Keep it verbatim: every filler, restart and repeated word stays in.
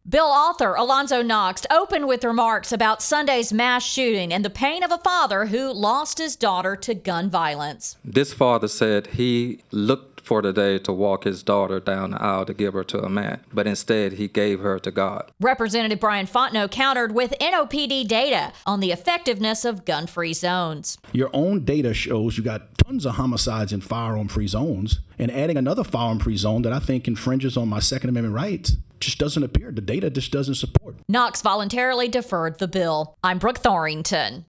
Bill author Alonzo Knox opened with remarks about Sunday's mass shooting and the pain of a father who lost his daughter to gun violence. This father said he looked for the day to walk his daughter down the aisle to give her to a man, but instead he gave her to God. Representative Brian Fontenot countered with N O P D data on the effectiveness of gun-free zones. Your own data shows you got tons of homicides in firearm-free zones, and adding another firearm-free zone that I think infringes on my Second Amendment rights just doesn't appear. The data just doesn't support. Knox voluntarily deferred the bill. I'm Brooke Thorington.